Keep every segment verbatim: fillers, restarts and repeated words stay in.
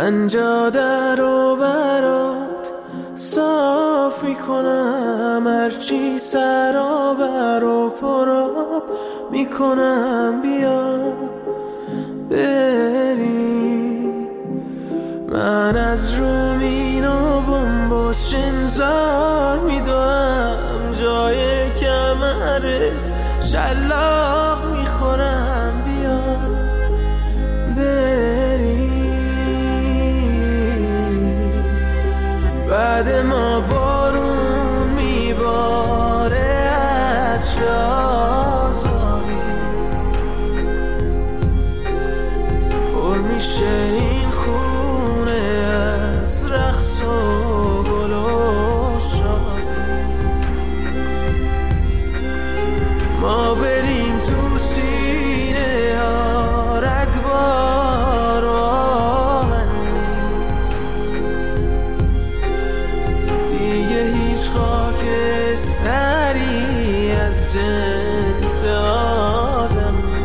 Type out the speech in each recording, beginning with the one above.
من جاده رو برات صاف میکنم، هرچی سرابر و پراب میکنم، بیا بری. من از رومین و بمباش انذار میدوام، جای کمرت شلاق میخورم، بیا بری. بعد ما بارون میباره از آزادی، پر میشه این خونه از رقص و گل و شادی. ما بریم تو سینه ها رگبار و آهن نیست، دیگه هیچ خاکستری از جنس آدم نیست.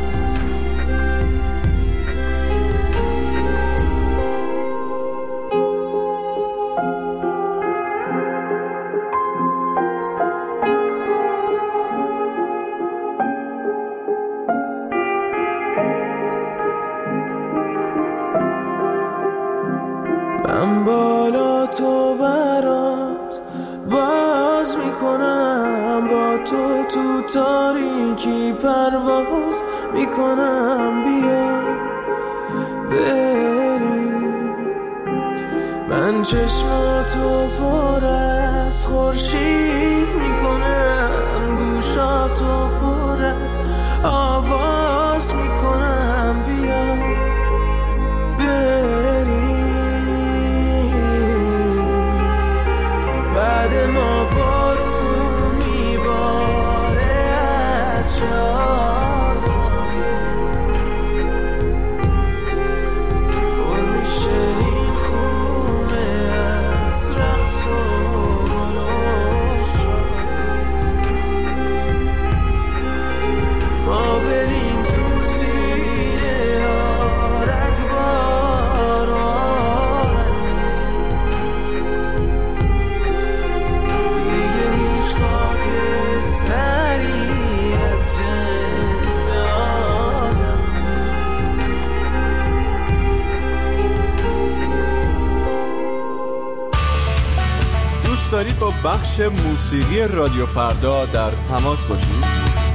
من بالا تو برات باز میکنم، با تو تو تاریکی پرواز میکنم، بیا بری. من چشماتو پر از خورشید میکنم، گوشاتو پر از آواز میکنم، بیا بری. بعد ما بارون میباره از شازادی، پر میشه این خونه از رقص و گل و شادی. ما بریم تو سینه ها رگبار و آهن نیست، دیگه هیچ خاکستری از جنس آدم نیست. دوست دارید با بخش موسیقی رادیو فردا در تماس باشید؟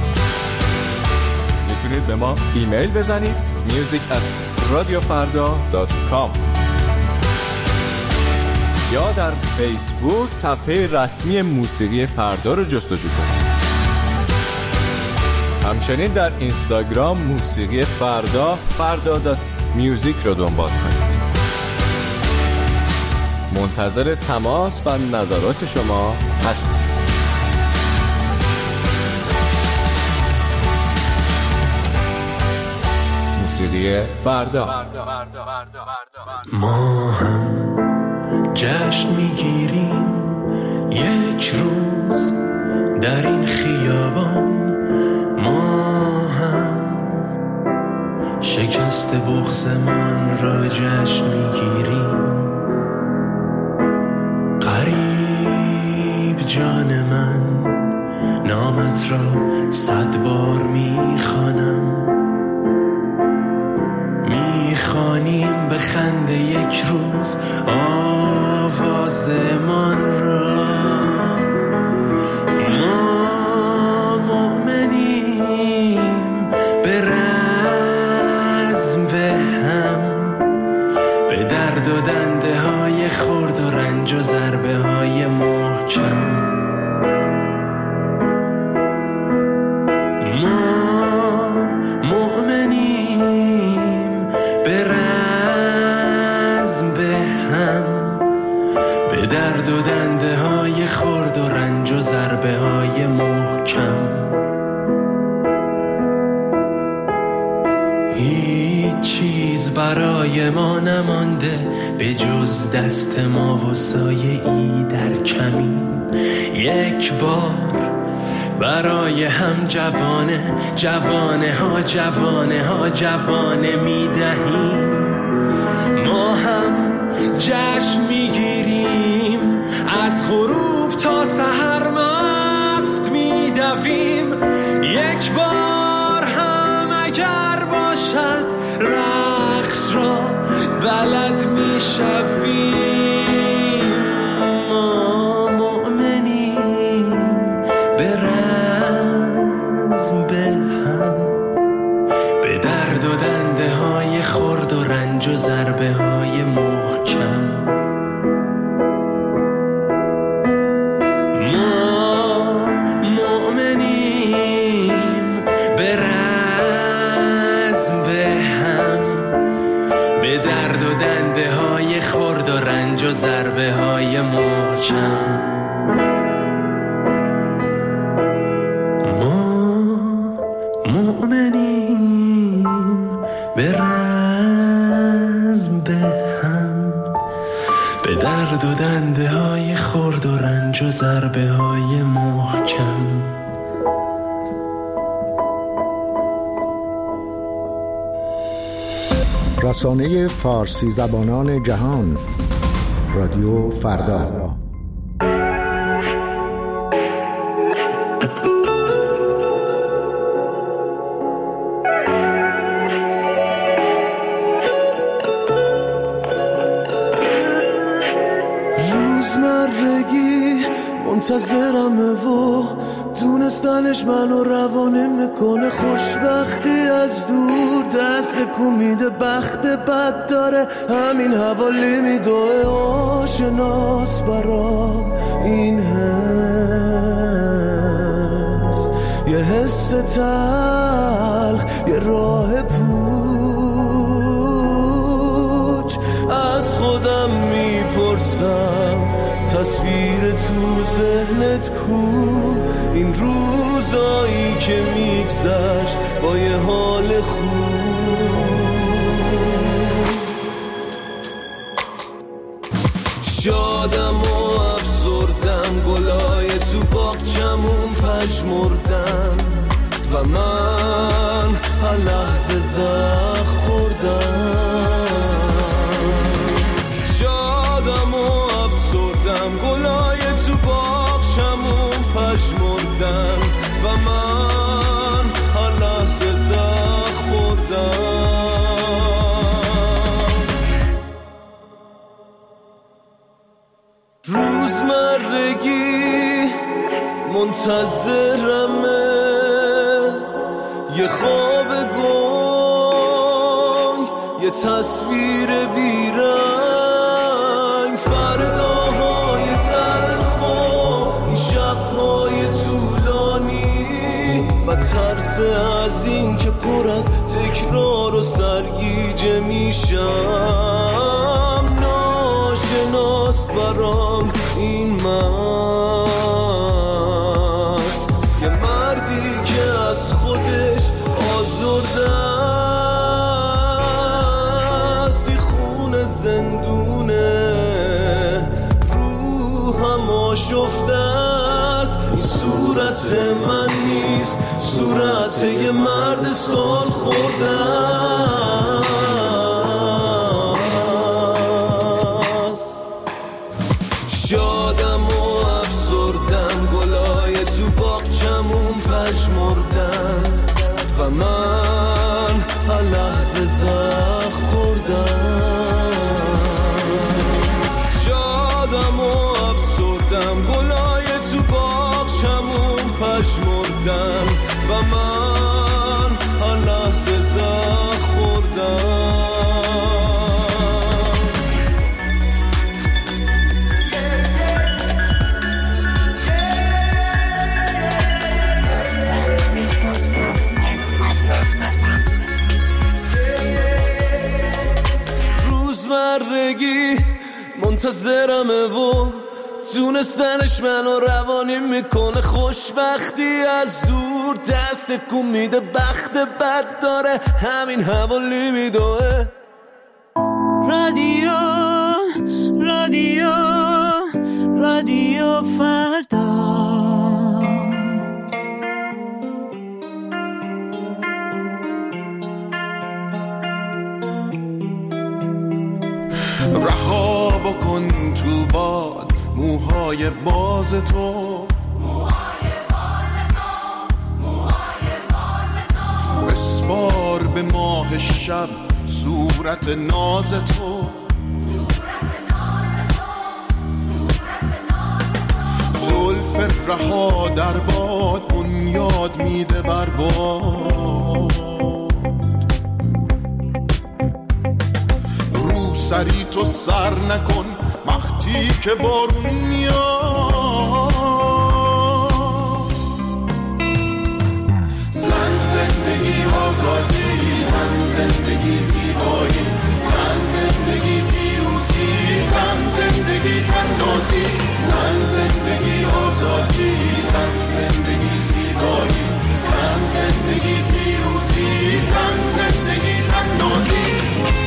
میتونید به ما ایمیل بزنید music at radiofarda dot com یا در فیسبوک صفحه رسمی موسیقی فردا رو جستجو کنید. همچنین در اینستاگرام موسیقی فردا فردا دات میوزیک رو دنبال کنید. منتظر تماس و نظرات شما هستیم. موسیقی فردا. ما هم جشن میگیریم یک روز در این خیابان، ما هم شکست بغضمان را جشن میگیریم. غریب جان من، نامت را صد بار میخوانم، میخوانیم به خنده یک روز آوازمان را. ما مؤمنیم به رزم به هم، به درد و دنده های خرد و رنج و ضربه های محکم. ما مؤمنیم به رزم به هم، به درد و دنده های خرد و رنج و ضربه های محکم. هیچ چیز برای ما نمانده به جز دست ما و سایه ای در کمین. یک بار برای هم جوانه جوانه ها جوانه ها جوانه می دهیم. ما هم جشن میگیریم، از غروب تا سحر مست میدویم. یک بار هم اگر باشد رقص را بلد میشویم. ما مؤمنیم به رزم به هم، به درد و دنده های خرد و رنج و ضربه های محکم. ما مؤمنیم به رزم به هم، به درد و دنده های خرد و رنج و ضربه های محکم. ما مؤمنیم به رزم به هم، به درد و دنده های خرد و رنج و ضربه های محکم. رسانه فارسی زبانان جهان، رادیو فردا. روزمرگی منتظرمه و دونستنش منو روانه میکنه. خوشبختی از دور دست کو میده، بخت بد داره همین حوالی میدوه. آشناس برام این حس، یه حس تلخ، یه راه پوچ. از خودم میپرسم تصویر تو ذهنت کو؟ این روزایی که میگذشت با یه حال خوب. شادم و افسردم، گلای تو باغچمون پژمردن و من هر لحظه زخم خوردم. شادم و افسردم، گلای تو باغچمون پژمردن و من هر لحظه زخم خوردم. روزمرگی منتظرمه، یه خواب گنگ، یه تصویر بیرنگ. فرداهای تلخ و این شبهای طولانی و ترس از این که پر از تکرار و سرگیجه میشم. ناشناس برام این مرد، یه مردی که از خودش آزرده است. این خونه زندونه، روحم آشفته است. این صورت من نیست، صورت یه مرد سال خورده است. شادم و افسردم، گلای تو باغچمون پژمردن و من هر لحظه زخم خوردم. شادم و افسردم، گلای تو باغچمون پژمردن و من هر لحظه زخم خوردم. روزمرگی منتظرمه و دونستنش منو روانی میکنه. خوشبختی از دور دست کو میده، بخت بد داره همین حوالی میدوه. رادیو رادیو رادیو فردا. رها کن تو باد موهای باز تو، بسپار به ماه شب صورت ناز تو، زلف رها در باد بنیاد میده بر باد، رو سری تو سر نکن وقتی که بارون میاد، زن زندگی آزادی، زن زندگی زیبایی، زن زندگی پیروزی، زن زندگی تنازی، زن زندگی آزادی، زن زندگی زیبایی، زن زندگی پیروزی، زن زندگی تنازی.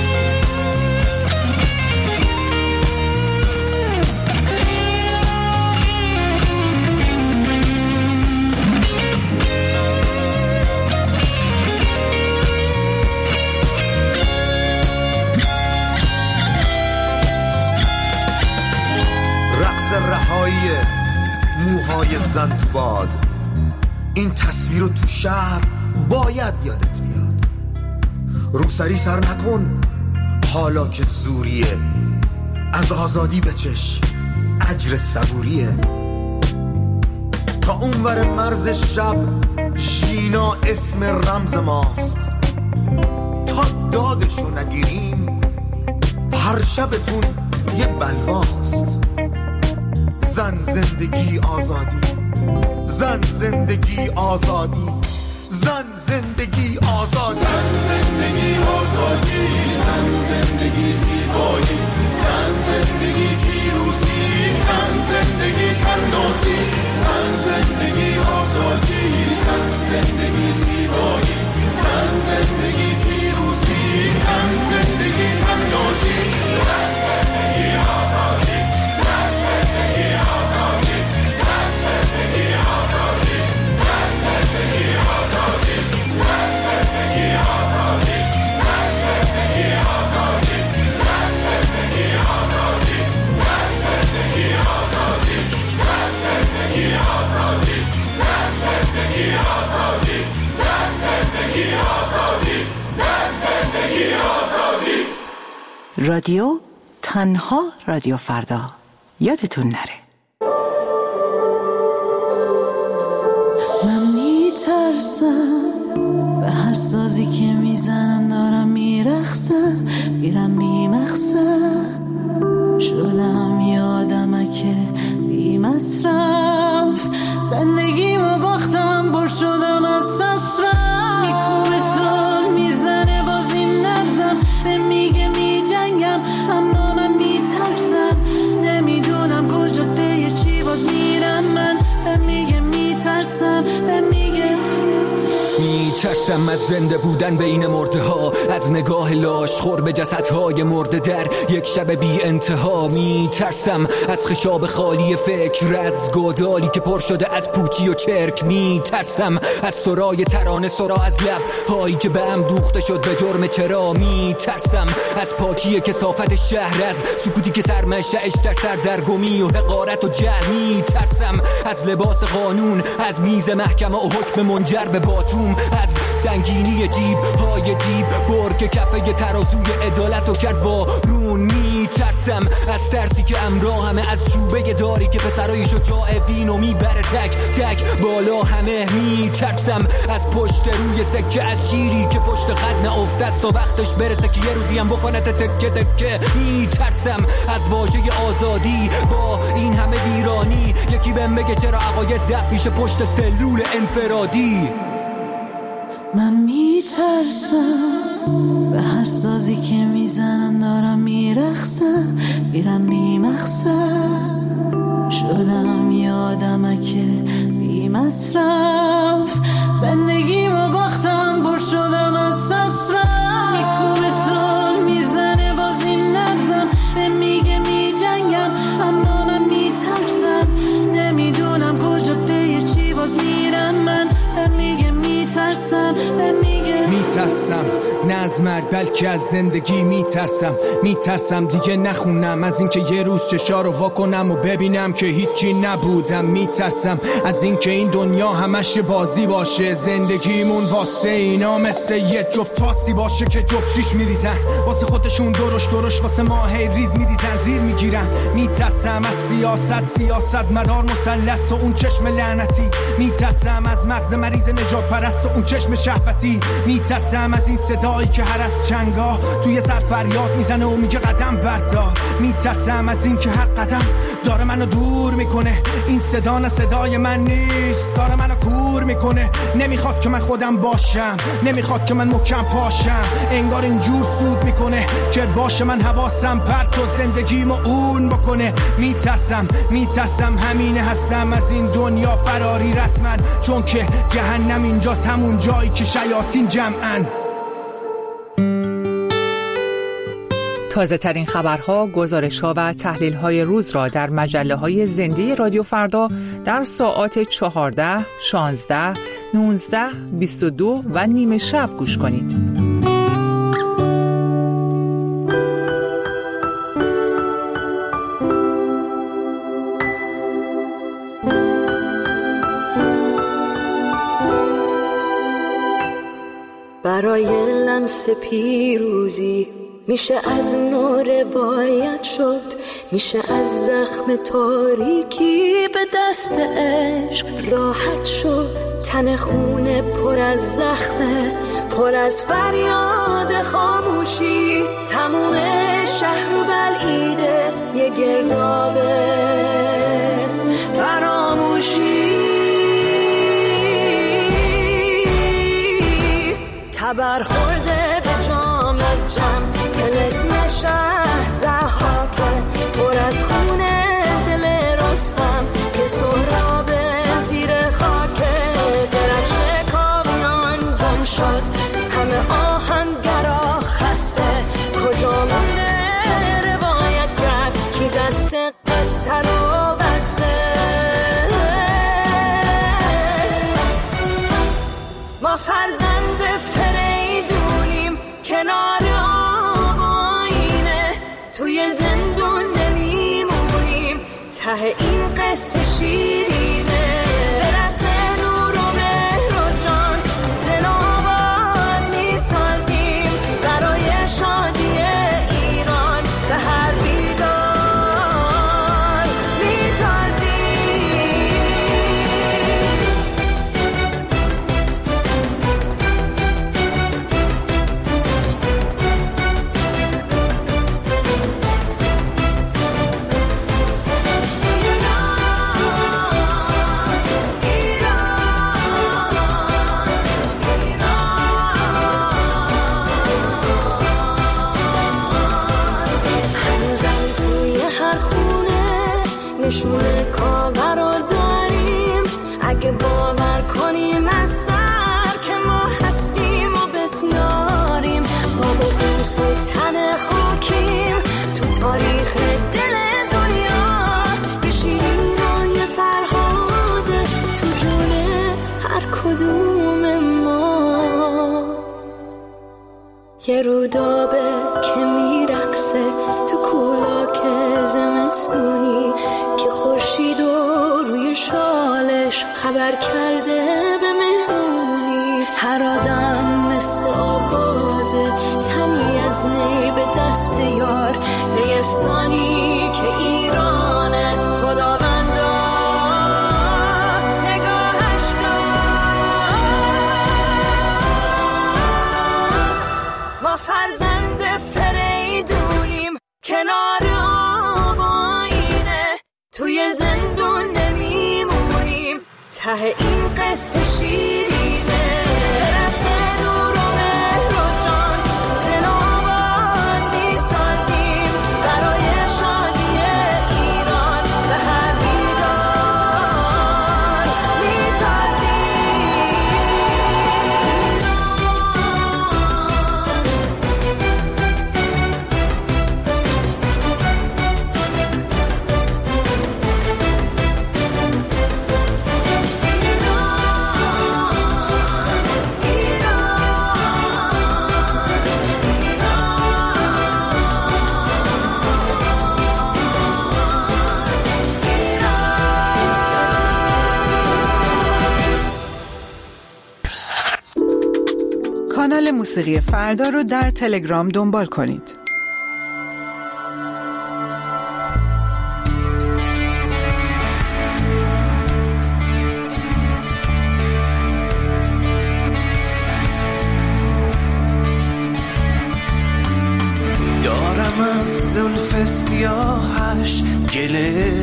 رهایی موهای زن تو باد، این تصویر رو تو شهر باید یادت بیاد. روسری سر نکن حالا که زوریه، از آزادی بچش اجر صبوریه. تا اونور مرز شب شینا اسم رمز ماست، تا دادشو نگیریم هر شبتون یه بلواست. زن زندگی آزادی، زن زندگی آزادی، زن زندگی آزادی، زن زندگی آزادی، زن زندگی زیبایی، زن زندگی پیروزی، زن زندگی تنازی، زن زندگی آزادی، زن زندگی زیبایی، زن زندگی پیروزی، زن زندگی تنازی، زن زندگی آزادی. رادیو تنها رادیو فردا، یادتون نره. من میترسم به هر سازی که میزنن، دارم میرخصم میرم میمخصم، شدم یادمکه بی مصرف، زندگیمو باختم بر شدم از سسرم، میکوبه تران میزنه باز این نبزم، به میگه میجنگم اما من میترسم، نمیدونم کجا به چی باز میرم من، به میگه میترسم، به میگه میترسم از زنده بودن بین مرده ها، از نگاه لاش خور به جسدهای مرده در یک شب بی انتها. میترسم از خشاب خالی فکر، از گودالی که پر شده از پوچی و چرک. میترسم از سرای ترانه سرا، از لب هایی که به هم دوخته شد به جرم چرا. میترسم از پاکی کثافت شهر، از سکوتی که سرمنشأش در سردرگمی و حقارت و جهل. میترسم از لباس قانون، از میز محکمه و حکم منجر به باتوم، از سنگینی جیب های دیب برگ کفه ترازوی عدالت و کرد وارون. میترسم از ترسی که امراه همه، از شوبه داری که پسرای شجاع بینو میبره تک تک بالا همه. میترسم از پشت روی سکه، از شیری که پشت خط نافته است تا وقتش برسه که یه روزی هم بکنت تکه تکه. میترسم از واژه آزادی با این همه ویرانی، یکی بهم بگه چرا عقاید دف پیش پشت سلول انفرادی. من میترسم به هر سازی که میزنن، دارم میرخصم میرم میمخصم، شدم یادمکه بی مصرف، زندگیمو باختم بر شدم از سسرم، میکوبه تران میزنه باز این نبزم، به میگه میجنگم اما من میترسم، نمیدونم کجا به چی باز میرم من، به میگه میترسم. میترسم به میگه میترسم نه از مرگ بلکه از زندگی میترسم. میترسم دیگه نخونم از اینکه یه روز چشا رو واکنم و ببینم که هیچی نبودم. میترسم از اینکه این دنیا همش بازی باشه، زندگیمون واسه اینا مثل یه جفت پاسی باشه که جفت شیش میریزن واسه خودشون، درش درش واسه ما هی ریز میریزن زیر میگیرن. میترسم از سیاست، سیاست مدار مثلث و اون چشم لعنتی. میترسم از مغز مریض نجات پرست و اون چشم شهوتی. میترسم از این صدایی که هر از چنگا توی سر فریاد میزنه و میگه قدم بردار. میترسم از این که هر قدم داره منو دور میکنه، این صدا نه صدای من نیست، داره منو کور میکنه. نمیخواد که من خودم باشم، نمیخواد که من محکم پاشم، انگار اینجور سود میکنه که باشه من حواسم پرت و زندگیمو اون بکنه. میترسم میترسم همینه هستم از این دنیا فراری رسمن، چون که جهنم اینجاست، همون جایی که شیاطین جمعن. تازه ترین خبرها، گزارش‌ها و تحلیل‌های روز را در مجله‌های زنده رادیو فردا در ساعات چهارده، شانزده، نوزده، بیست و دو و نیمه شب گوش کنید. برای لمس پیروزی میشه از نو روایت شد، میشه از زخم تاریکی به دست عشق راحت شد. تن خونه پر از زخمه، پر از فریاد خاموشی، تموم شهر و بلعیده یه گردابه فراموشی. تبر خورده به جام جم، تلسم شهر زحاکه، پر از خونه دل رستم که سهراب زیر خاکه. درفش کاویان گم شد، همه آهنگرا خسته، کجا مونده روایت کرد کی دست قصه رو بسته. ما فرزند فریدونیم کنار آب آینه، توی زندون نمیمونیم، ته این قصه شیرینه. برسه نور و مهر و جان، زن و آواز میسازیم برای شادی ایران، به هر بیدار میتازیم. نشونه کاور رو داریم، اگه باور کنیم از سر که ما هستیم و بسیاریم. ما با بوس و تن خاکیم تو تاریخ دل دنیا، یه شیرین و یه فرهاده تو جون هر کدوم ما. یه رودابه که میرقصه تو کولاک زمستونی، که خورشید و روی شالش خبر کرده به مهمونی. هر آدم مثل آغازه، تنی از نی به دست یار، نیستانی که ایرانه خداوندا نگاهش کن. ما فرزند فریدونیم کنار آب آینه، توی زندون نمیمونیم، ته این قصه شیرینه. برسه نور و مهر و جان، زن و آواز میسازیم برای شادی ایران، به هر بیدار میتازیم. کانال موسیقی فردا رو در تلگرام دنبال کنید. دارم از زلف سیاهش گله،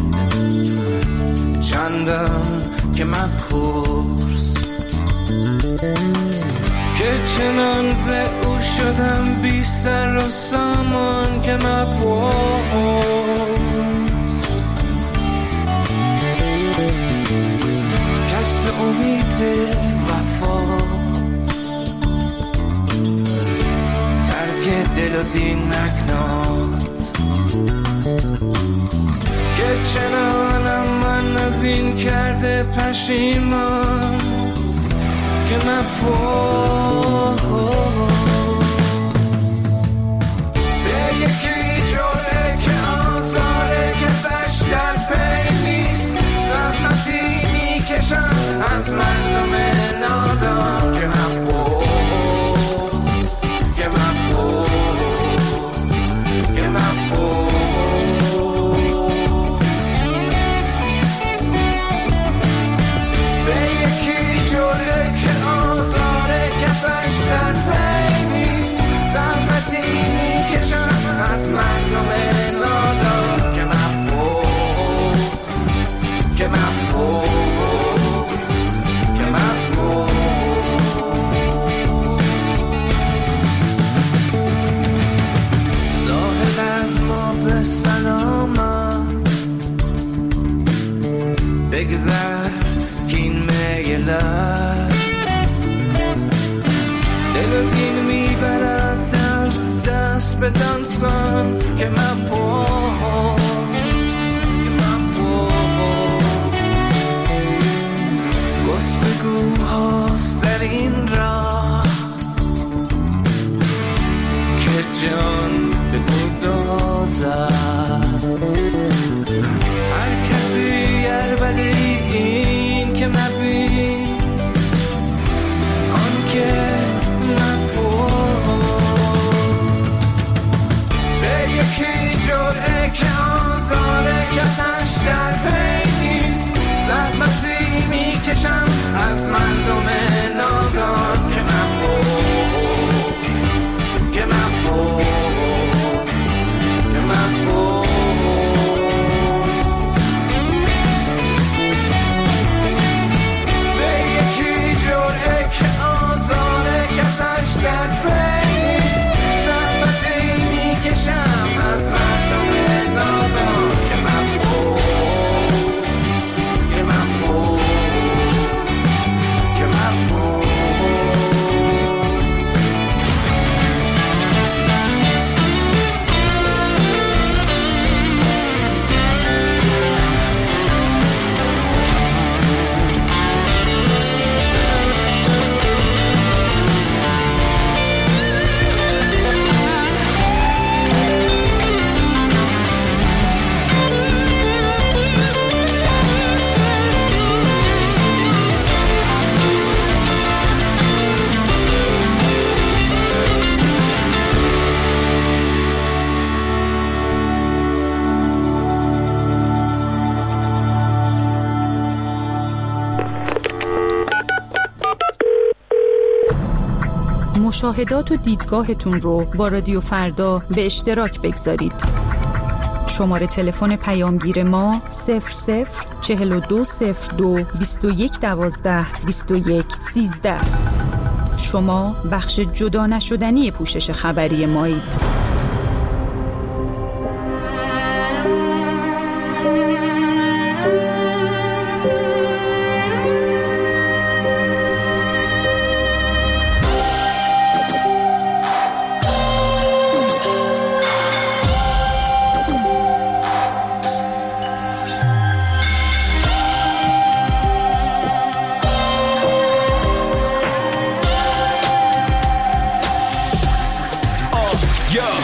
چندم که مبهوز که چنان ز او شدم بی سر و سامان که مبهوز. کسب امید وفا، ترک دل و دین نکناد که چنانم من از این کرده پشیمان که مبهوز. به یکی جوره که آزاره کسش در پی نیست، زحمتی میکشم از مردم نادان که مبهوز، که مبهوز، که مبهوز. به یکی جوره که آزاره کسش در پی نیست، زحمتی میکشم از مردم نادان که مبهوز، که مبهوز، که مبهوز. ظاهر از ما به سلامت بگذر کین میلد، دل و دین میبرد دست دست به دانسان که مبهوز، که مبهوز. گفتگوهاست در این راه که جان به گدازد، هر کسی اربده این که مبین آن که مبهوز. به یکی جرعه که آزاره کسش در پی نیست، زحمتی میکشم از مردم نادان که مبهوز، که مبهوز، که مبهوز. به یکی جرعه که آزاره کسش در پی نیست، زحمتی میکشم از مردم نادان که مبهوز، که مبهوز، که مبهوز. مشاهدات و دیدگاهتون رو با رادیو فردا به اشتراک بگذارید. شماره تلفن پیامگیر ما صفر صفر چهل و دو صفر دو بیست و یک دوازده بیست و یک سیزده. شما بخش جدا نشدنی پوشش خبری مایید. Yo,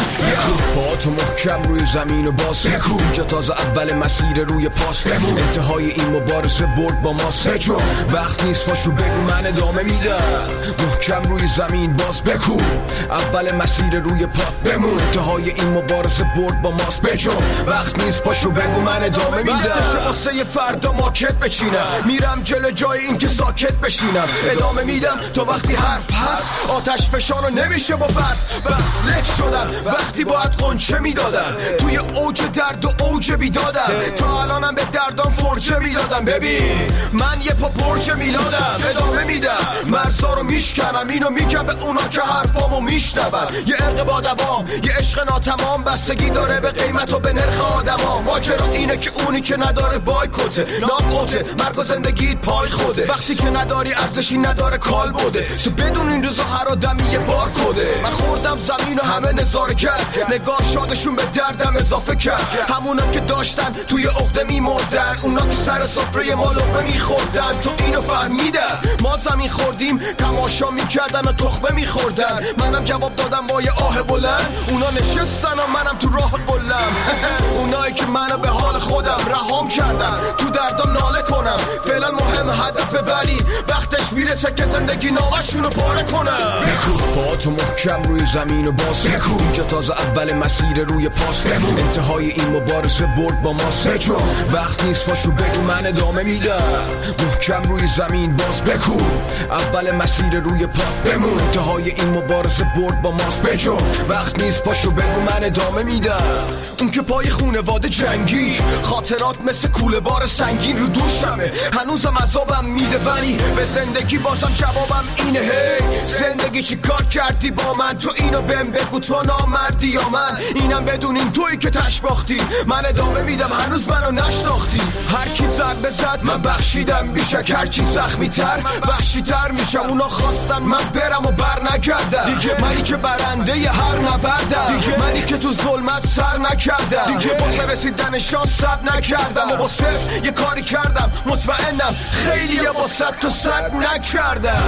پاهاتو محکم روی زمین و باز بکو اینجا تازه اول مسیر روی پاس بمون انتهای این مبارزه برد با ماست بجو وقت نیست پاشو بگو من ادامه میدم محکم روی زمین باز بکو اول مسیر روی پات بمون انتهای این مبارزه برد با ماست بجو وقت نیست پاشو بگو من ادامه میدم وقتشه واسه یه فردا ماکت بچینم میرم جلو جای این که ساکت بشینم ادامه میدم تا وقتی حرف هست آتش فشانو نمیشه با برف بس لک شدم وقتی باید قنچه میدادم توی اوج درد و اوج بیدادم تا الانم به دردام فرچه میدادم ببین من یه پا پرچه میلادم ادامه میدم مرزا رو میشکنم اینو میگم به اونا که حرفامو میشنون یه عرق با دوام یه عشق ناتمام بستگی داره به قیمت و به نرخ آدما ماجرا اینه که اونی که نداره بایکوته ناقوته مرگ و زندگیت پای خوده وقتی که نداری ارزشی نداره کال بوده تو بدون این روزا هر آدمی یه بار کده من خوردم زمین و همه نظاره کرد نگاه شادشون به دردم اضافه کرد همونا که داشتن توی عقده میمردن اونا که سر سفره ما لقمه میخوردن تو اینو فهمیدن ما زمین خوردیم تماشا میکردن و تخمه میخوردن منم جواب دادم با یه آه بلند اونا نشستن و منم تو راه قلم اونایی که منو به حال خودم رهام کردن تو دردم ناله کنم فعلا مهم هدفه ولی وقتش میرسه که زندگی نامشونو پاره کنم بکو پاهاتو محکم روی زمین و باز بکو اینجا تازه اول مسیر روی پاس بمون انتهای این مبارزه برد با ماست بجو وقت نیست پاشو بگو من ادامه میدم محکم روی زمین باز بکو اول مسیر روی پات بمون انتهای این مبارزه برد با ماست بجو وقت نیست پاشو بگو من ادامه میدم اون که پای خونواده جنگی خاطرات مثل کوله بار سنگین رو دوشمه هنوزم عذابم میده ولی به زندگی بازم جوابم اینه هی زندگی چی کار کردی با من تو اینو بهم بگو تو نامردی یا من اینم بدون این تویی که تشباختی من ادامه میدم هنوز منو نشناختی هر کی ضربه زد من بخشیدم بیشک هر چی زخمی تر بخشی تر میشم اونا خواستن من برم و بر نگردم دیگه منی که برنده ی هر نبردم دیگه منی که تو ظلمت سر نکردم دیگه واسه رسیدن شانس صبر نکردم و با صفر یه کاری کردم مطمئنم خیلی یه با صد تو صد نکردم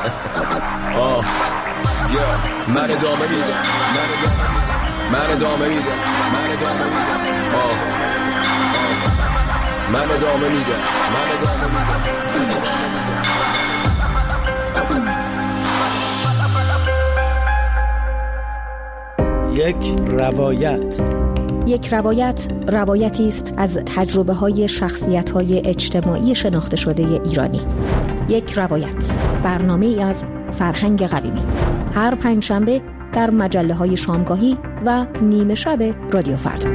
آه من ادامه میدم من ادامه میدم من ادامه میدم آه من ادامه میدم من ادامه میدم یک روایت یک روایت روایتی است از تجربه های شخصیت های اجتماعی شناخته شده ایرانی. یک روایت، برنامه ای از فرهنگ قویمی، هر پنجشنبه در مجله های شامگاهی و نیمه شب رادیو فردا.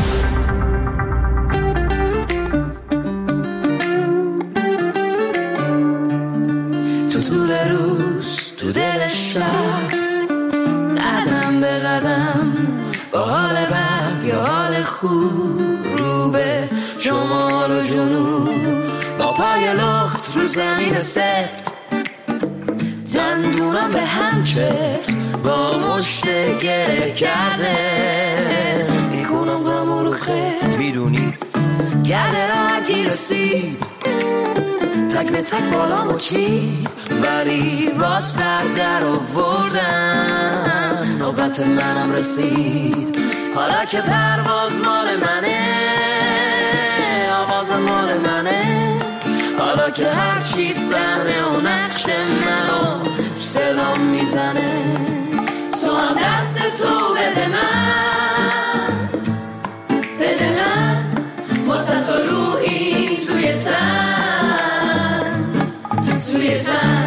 تو طول روز تو دل شهر قدم به قدم با حال بد یا حال خوب رو به شمال و جنوب با پای لخت رو زمین سفت دندونم به هم چفت با مشت گره کرده میکنم غمو رو خفت میدونی گرده را هرکی رسید تک به تک بالامو چید ولی باز بردر آوردن نوبت منم رسید حالا که پرواز مال منه آواز مال منه حالا که هرچی صحنه و نقش منو صدام میزنه تو هم دست تو بده من بده من واسه تو روحی توی تن توی تن